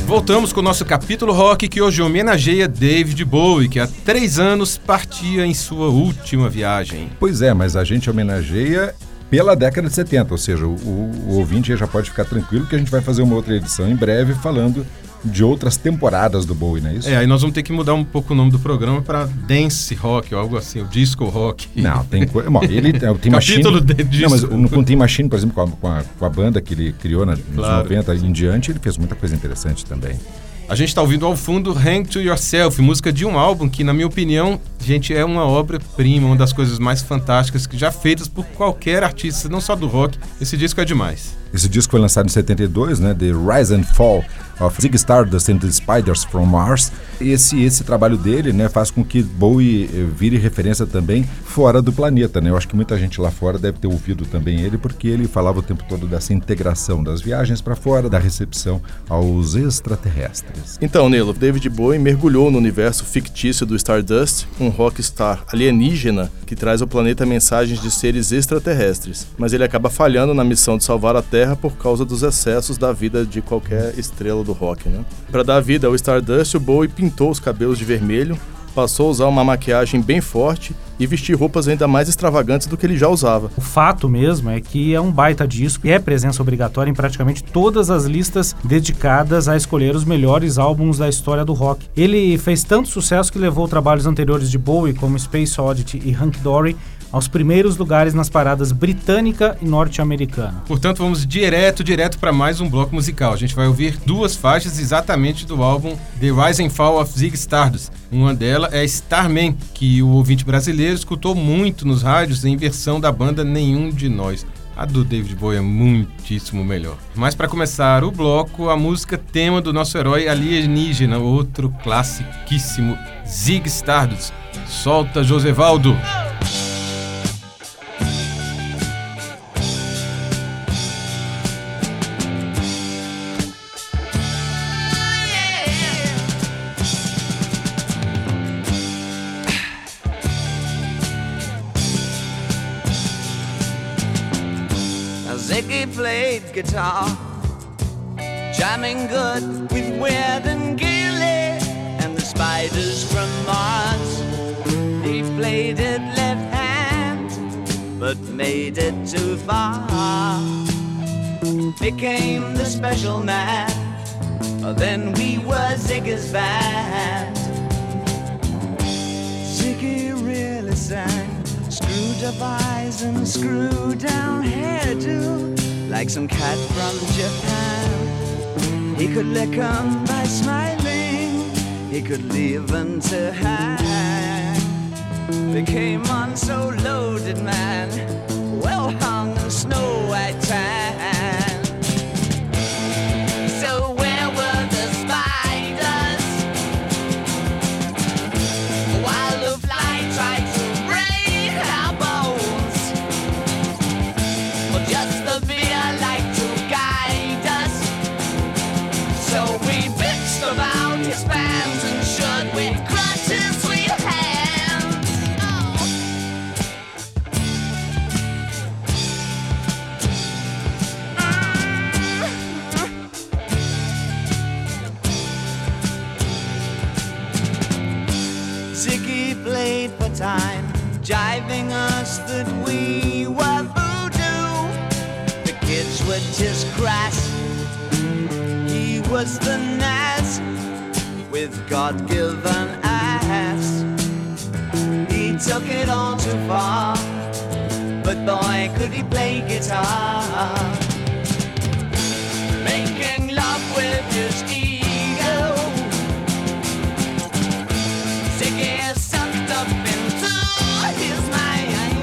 Voltamos com o nosso capítulo rock, que hoje homenageia David Bowie, que há 3 anos partia em sua última viagem. Pois é, mas a gente homenageia pela década de 70, ou seja, o ouvinte já pode ficar tranquilo que a gente vai fazer uma outra edição em breve falando de outras temporadas do Bowie, não é isso? Aí nós vamos ter que mudar um pouco o nome do programa para Dance Rock, ou algo assim, o Disco Rock. Não, tem coisa... Bom, ele tem o Tim Machine... Não, mas com o Tim Machine, por exemplo, com a banda que ele criou nos 90 em diante, ele fez muita coisa interessante também. A gente está ouvindo ao fundo Hang to Yourself, música de um álbum que, na minha opinião, gente, é uma obra-prima, uma das coisas mais fantásticas que já feitas por qualquer artista, não só do rock. Esse disco é demais. Esse disco foi lançado em 72, né? The Rise and Fall of Ziggy Stardust and the Spiders from Mars. Esse trabalho dele, né, faz com que Bowie vire referência também fora do planeta, né? Eu acho que muita gente lá fora deve ter ouvido também ele, porque ele falava o tempo todo dessa integração das viagens para fora, da recepção aos extraterrestres. Então, Nilo, David Bowie mergulhou no universo fictício do Stardust, um rockstar alienígena que traz ao planeta mensagens de seres extraterrestres. Mas ele acaba falhando na missão de salvar a Terra por causa dos excessos da vida de qualquer estrela do rock, né? Para dar vida ao Stardust, o Bowie pintou os cabelos de vermelho, passou a usar uma maquiagem bem forte e vestir roupas ainda mais extravagantes do que ele já usava. O fato mesmo é que é um baita disco e é presença obrigatória em praticamente todas as listas dedicadas a escolher os melhores álbuns da história do rock. Ele fez tanto sucesso que levou trabalhos anteriores de Bowie, como Space Oddity e Hunky Dory, aos primeiros lugares nas paradas britânica e norte-americana. Portanto, vamos direto para mais um bloco musical. A gente vai ouvir 2 faixas exatamente do álbum The Rise and Fall of Ziggy Stardust. Uma delas é Starman, que o ouvinte brasileiro escutou muito nos rádios em versão da banda Nenhum de Nós. A do David Bowie é muitíssimo melhor. Mas para começar o bloco, a música tema do nosso herói alienígena, outro classiquíssimo, Ziggy Stardust. Solta, Josevaldo! Ziggy played guitar, jamming good with Weird and Gilly and the Spiders from Mars. He played it left hand, but made it too far. Became the special man, then we were Ziggy's band. Ziggy really sang, screwed up eyes and screwed down hairdo, like some cat from Japan. He could lick 'em by smiling, he could leave 'em to hang. Became on so loaded man, well hung in snow white tan. So where were the spiders while the fly tried to break our bones? Well, just the fear like to guide us, so we bitched about his pants and should we crushed his sweet hands. Oh. Ziggy played for time, jiving us that we were voodoo. The kids were just crass, he was the Nas with God-given ass. He took it all too far, but boy could he play guitar. Making love with his ego, Ziggy sucked up into his mind,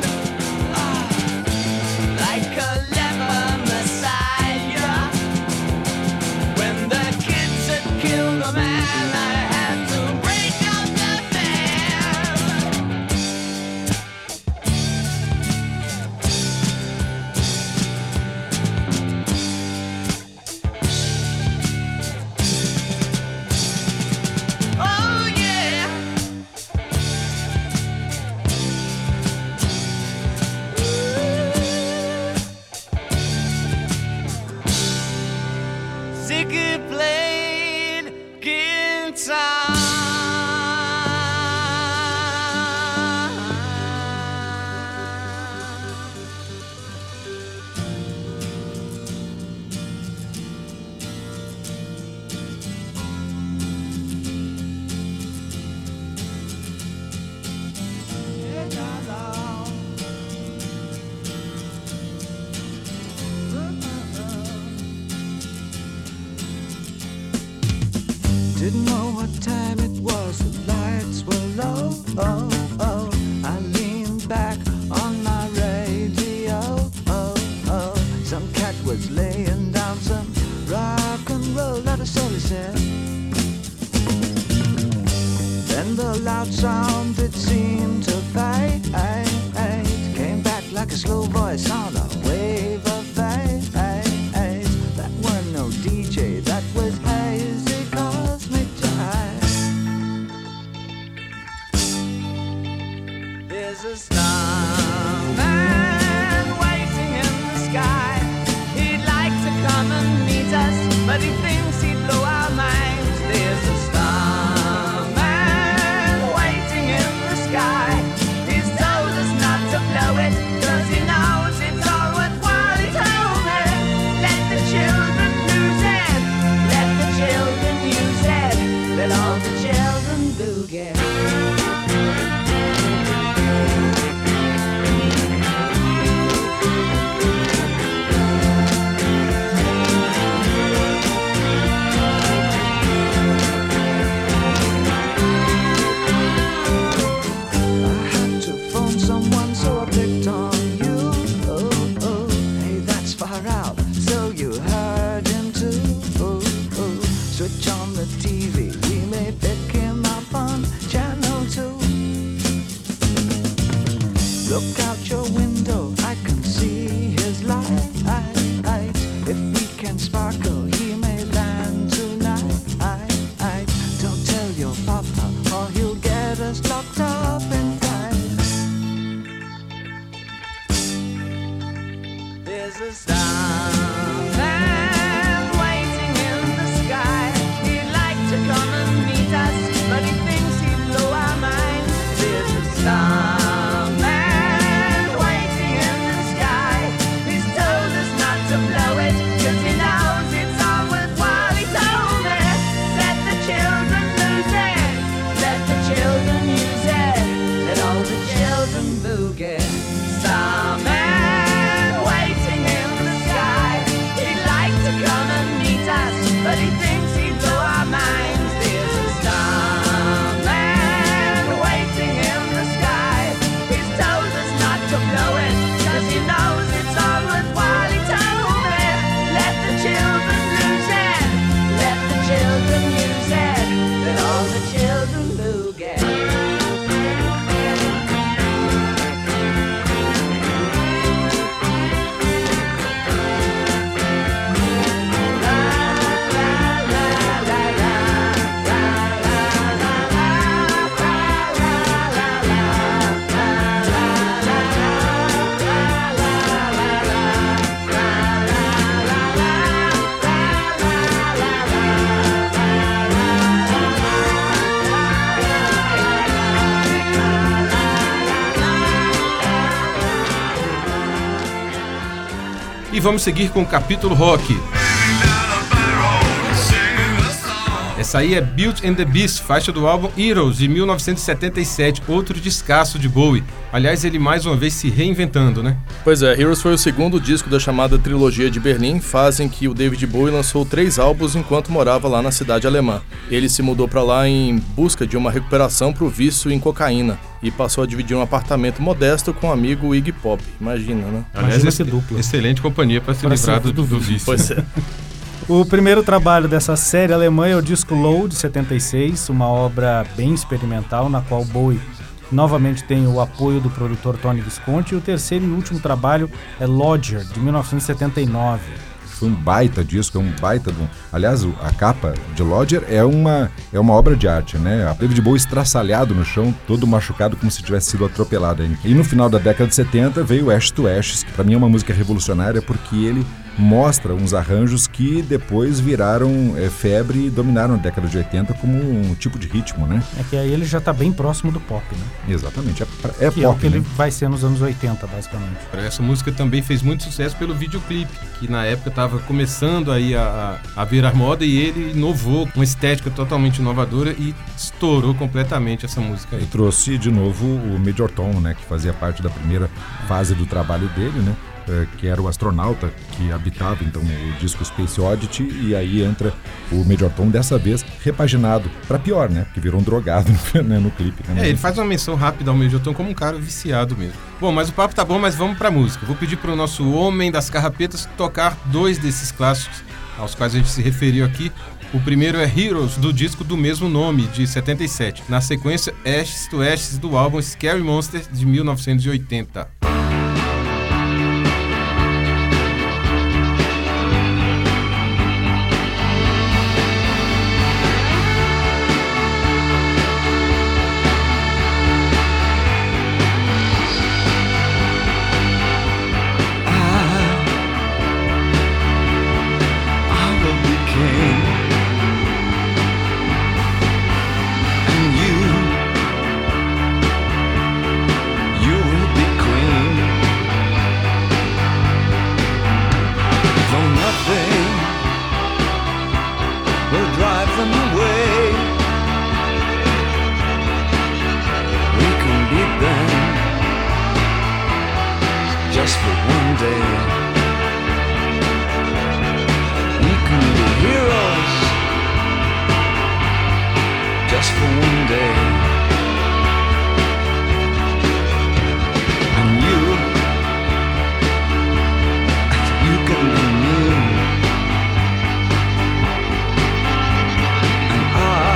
like a leper messiah. When the kids had killed the man, I had to break up the band. Oh yeah. Ziggy played sun. Didn't know what time it was, the lights were low. Oh, oh. I leaned back on my radio. Oh, oh. Some cat was laying down some rock and roll, that is all he said. Then the loud sound, it seemed to fade. Came back like a slow voice on a wave of fade. That weren't no DJ, that was hazy cosmic jive. There's a starman waiting in the sky. He'd like to come and meet us, but he thinks he'd blow our minds. There's a starman waiting in the sky. He's told us not to blow it, 'cause he knows it's all worthwhile. He told me, let the children lose it, let the children use it, let all the children boogie. Switch on the TV, we may pick him up on channel 2. Look out your window, I can see his light. If we can sparkle, he may land tonight. Don't tell your papa, or he'll get us locked up in time. There's a starman waiting in the sky. He'd like to come and meet us, but he thinks he'd blow our minds. There's a starman waiting in the sky. He's told us not to blow it, 'cause he knows it's all worthwhile. He told me, let the children lose it, let the children use it, let all the children boogie. Starman waiting in the sky. He'd like to come and meet us, but he thinks he'd blow our minds. There's a starman waiting in the sky. He's told us not to blow it, 'cause he knows it's all worthwhile. He told me, let the children lose it, let the children use it, let all the children boogie. E vamos seguir com o capítulo rock. Essa aí é Beauty and the Beast, faixa do álbum Heroes, de 1977, outro descasso de Bowie. Aliás, ele mais uma vez se reinventando, né? Pois é, Heroes foi o segundo disco da chamada Trilogia de Berlim, fase em que o David Bowie lançou 3 álbuns enquanto morava lá na cidade alemã. Ele se mudou para lá em busca de uma recuperação para o vício em cocaína e passou a dividir um apartamento modesto com o amigo Iggy Pop. Imagina, né? Aliás, excelente companhia para se livrar do vício. Pois é. O primeiro trabalho dessa série alemã é o disco Low, de 76, uma obra bem experimental, na qual Bowie novamente tem o apoio do produtor Tony Visconti, e o terceiro e último trabalho é Lodger, de 1979. Foi um baita disco, é um baita... Aliás, a capa de Lodger é uma obra de arte, né? A David Bowie estraçalhado no chão, todo machucado, como se tivesse sido atropelado. E no final da década de 70 veio Ashes to Ashes, que para mim é uma música revolucionária, porque ele mostra uns arranjos que depois viraram febre e dominaram a década de 80 como um tipo de ritmo, né? É que aí ele já está bem próximo do pop, né? Exatamente, é que pop, é o que né? ele vai ser nos anos 80, basicamente. Essa música também fez muito sucesso pelo videoclipe, que na época estava começando aí a virar moda, e ele inovou com uma estética totalmente inovadora e estourou completamente essa música aí. E trouxe de novo o Major Tom, né, que fazia parte da primeira fase do trabalho dele, né? Que era o astronauta que habitava então o disco Space Oddity, e aí entra o Major Tom, dessa vez repaginado para pior, né? Porque virou um drogado no clipe. Né? Ele faz uma menção rápida ao Major Tom como um cara viciado mesmo. Bom, mas o papo tá bom, mas vamos pra música. Vou pedir pro nosso homem das carrapetas tocar 2 desses clássicos aos quais a gente se referiu aqui. O primeiro é Heroes, do disco do mesmo nome, de 77. Na sequência, Ashes to Ashes, do álbum Scary Monster, de 1980. Just for one day, we can be heroes. Just for one day, and you can be me, and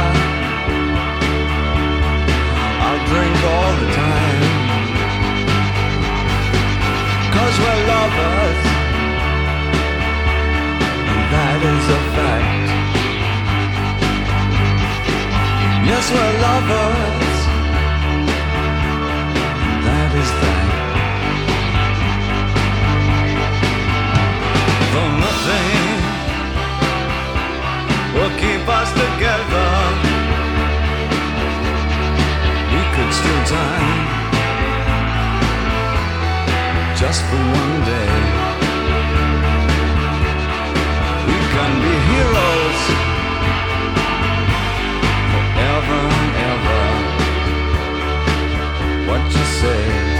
I'll drink all the time. 'Cause we're lovers, and that is a fact. Yes, we're lovers, and that is that. Though nothing will keep us together, we could steal time just for one day. We can be heroes forever and ever. What you say?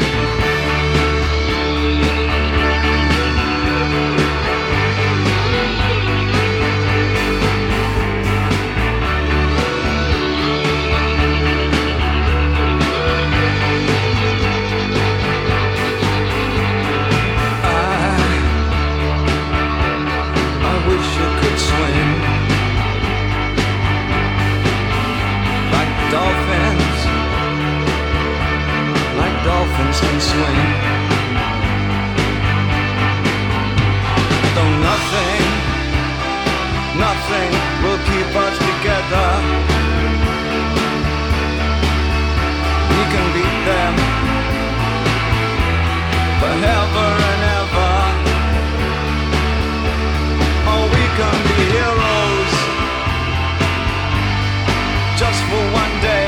Dolphins can swim. Though nothing will keep us together, we can beat them forever and ever. Oh, we can be heroes just for one day.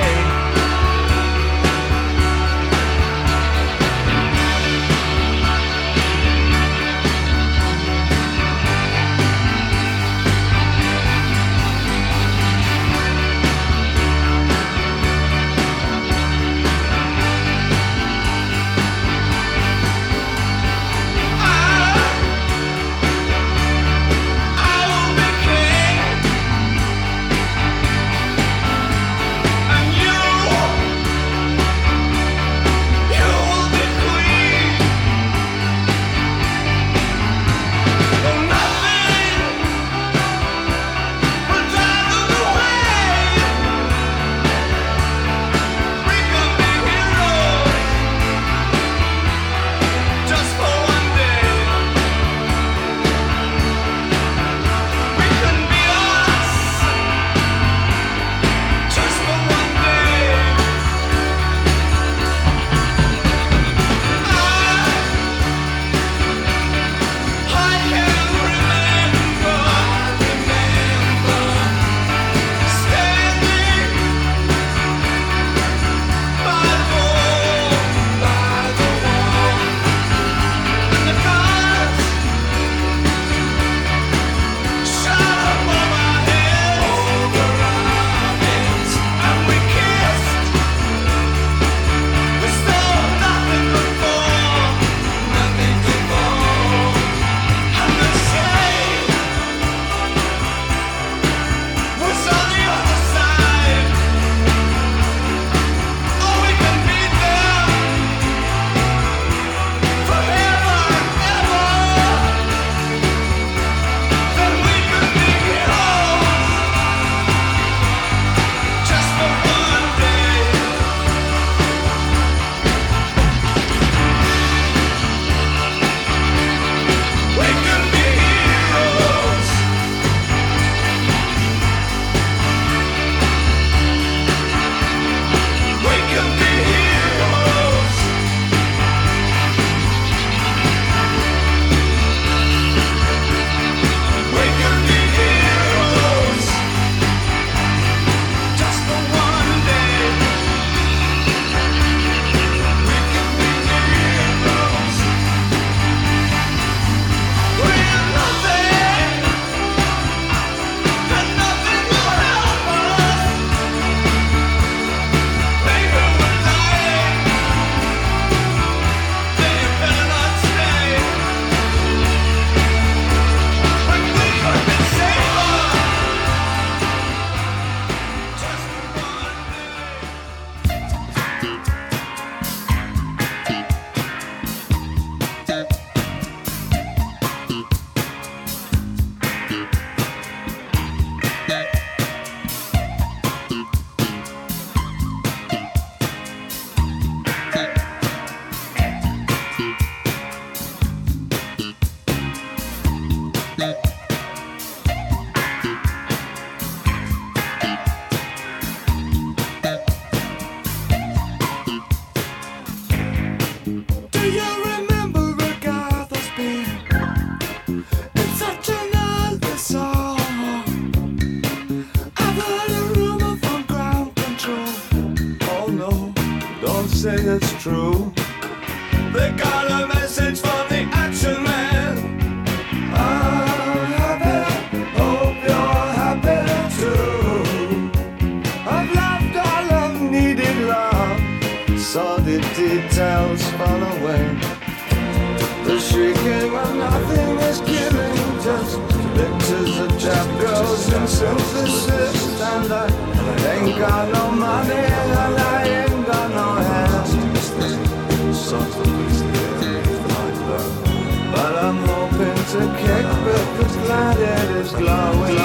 it's true. They got a message from the Action Man. I'm happy, hope you're happy too. I've loved all I've needed love, saw the details fall away. The shrieking when nothing is given, just pictures of chap girls and synthesis. And I ain't got no money and I ain't got no hands, but I'm hoping to kick because planet is glowing.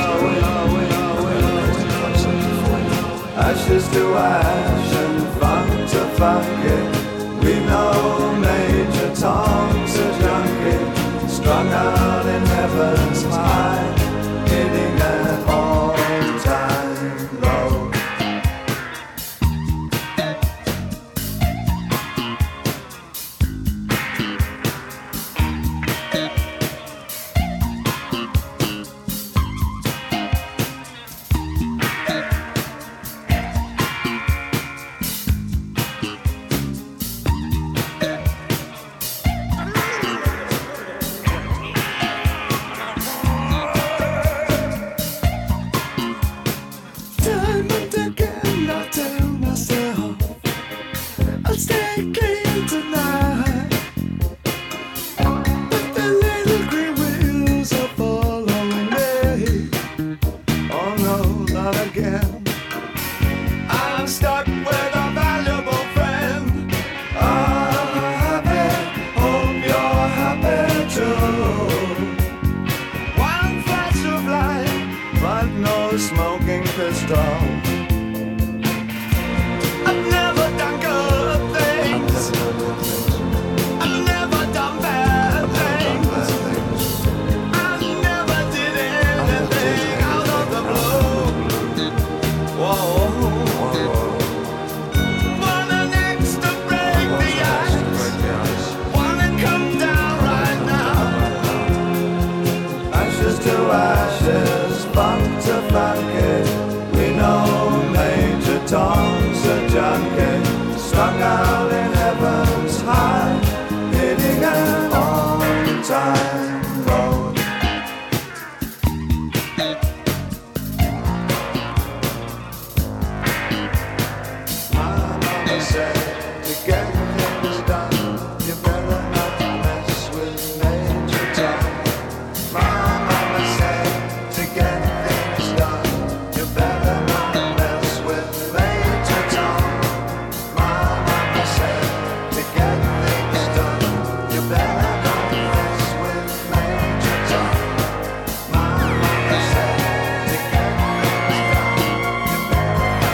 Ashes to ash and funk to funk it. We know Major Tom's a junkie, strung out in heaven's high, hitting an all-time low. Smoking pistol. I've never done good things. I've never done bad things. I never did anything out of the blue. Whoa. Wanna next to break the ice. Wanna come down right now. Ashes to ashes, funk to funky. We know Major Tom's a junkie, strung out in heaven's high, hitting an all-time low. My mama said, to get things done, you better not mess with Major Tom. My mama said, to get things done, you better not mess with Major Tom. My mama said, to get things done, you better not mess with Major Tom. My mama said, to get things done, you better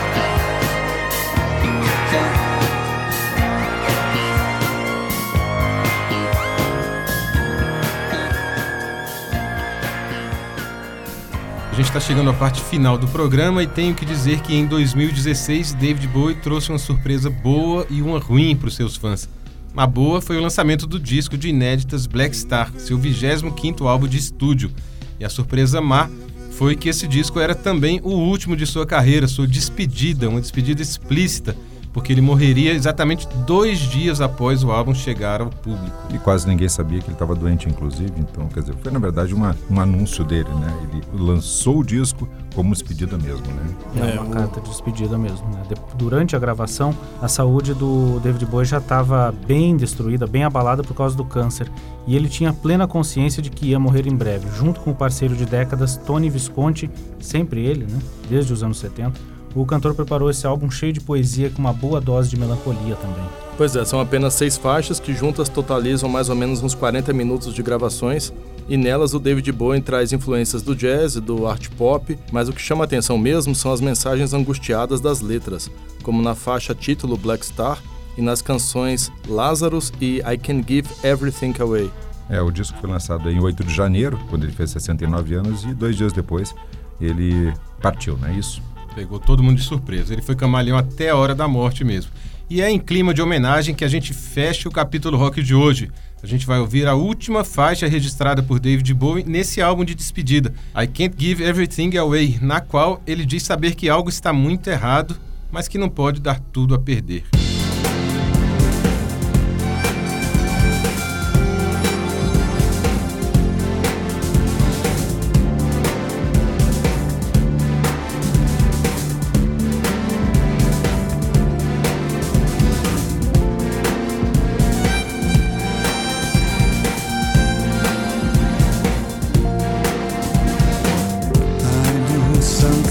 A gente está chegando à parte final do programa e tenho que dizer que em 2016 David Bowie trouxe uma surpresa boa e uma ruim para os seus fãs. A boa foi o lançamento do disco de inéditas Black Star, seu 25º álbum de estúdio. E a surpresa má foi que esse disco era também o último de sua carreira, sua despedida, uma despedida explícita, porque ele morreria exatamente 2 dias após o álbum chegar ao público. E quase ninguém sabia que ele estava doente, inclusive. Então, quer dizer, foi na verdade um anúncio dele, né? Ele lançou o disco como despedida mesmo, né? É uma carta de despedida mesmo, né? Durante a gravação, a saúde do David Bowie já estava bem destruída, bem abalada por causa do câncer. E ele tinha plena consciência de que ia morrer em breve, junto com o parceiro de décadas, Tony Visconti, sempre ele, né? Desde os anos 70. O cantor preparou esse álbum cheio de poesia com uma boa dose de melancolia também. Pois é, são apenas 6 faixas que juntas totalizam mais ou menos uns 40 minutos de gravações, e nelas o David Bowie traz influências do jazz e do art pop, mas o que chama a atenção mesmo são as mensagens angustiadas das letras, como na faixa título Black Star e nas canções Lazarus e I Can Give Everything Away. O disco foi lançado em 8 de janeiro, quando ele fez 69 anos, e 2 dias depois ele partiu, não é isso? Pegou todo mundo de surpresa. Ele foi camaleão até a hora da morte mesmo. E é em clima de homenagem que a gente fecha o capítulo rock de hoje. A gente vai ouvir a última faixa registrada por David Bowie nesse álbum de despedida, I Can't Give Everything Away, na qual ele diz saber que algo está muito errado, mas que não pode dar tudo a perder.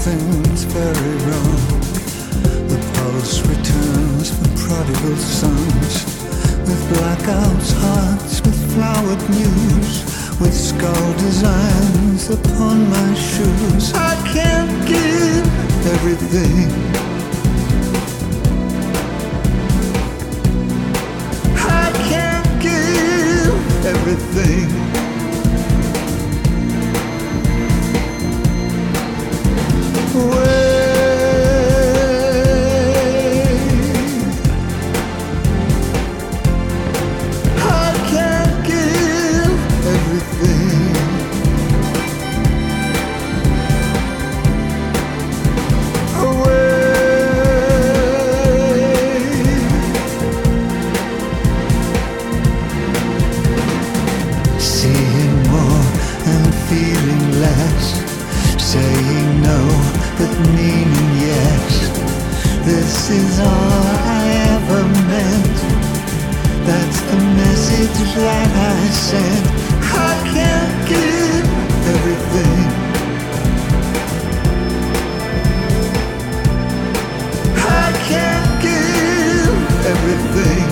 something's very wrong. The pulse returns for prodigal sons, with blackouts, hearts, with flowered news, with skull designs upon my shoes. I can't give everything. I can't give everything. Saying no, but meaning yes. This is all I ever meant. That's the message that I sent. I can't give everything. I can't give everything.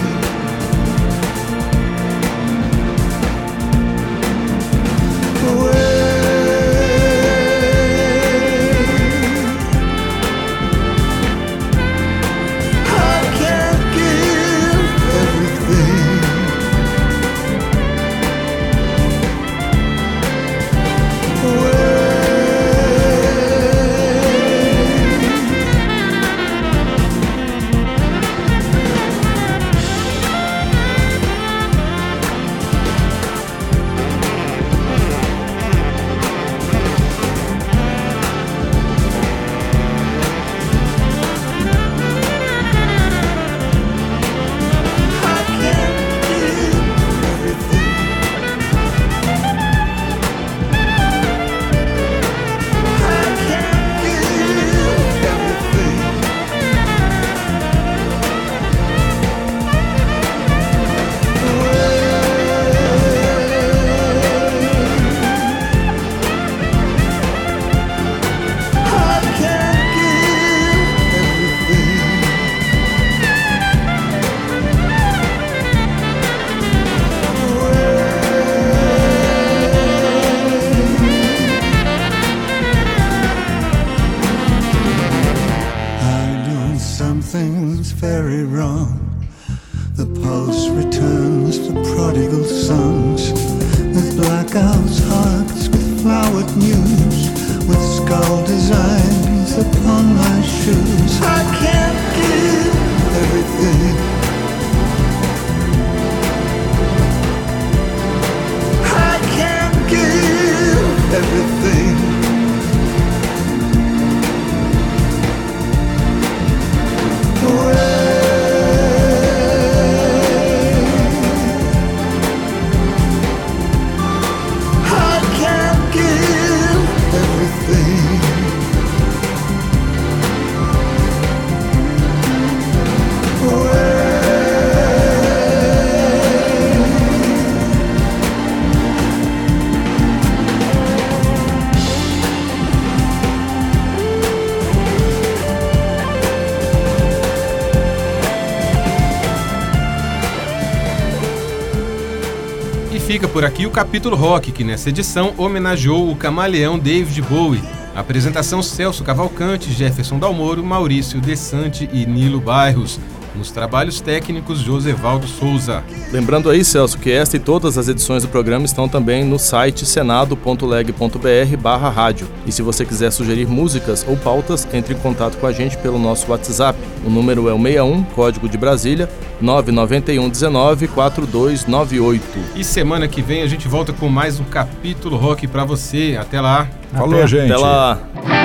Something's very wrong. The pulse returns for prodigal sons, with blackouts, hearts, with flowered news, with skull designs upon my shoes. I can't give everything. I can't give everything. Fica por aqui o capítulo rock, que nessa edição homenageou o camaleão David Bowie. A apresentação Celso Cavalcante, Jefferson Dalmoro, Maurício Desante e Nilo Bairros. Nos trabalhos técnicos, Josevaldo Souza. Lembrando aí, Celso, que esta e todas as edições do programa estão também no site senado.leg.br/rádio. E se você quiser sugerir músicas ou pautas, entre em contato com a gente pelo nosso WhatsApp. O número é o 61, código de Brasília, 991 19 4298. E semana que vem a gente volta com mais um capítulo rock pra você. Até lá. Falou, gente. Até lá.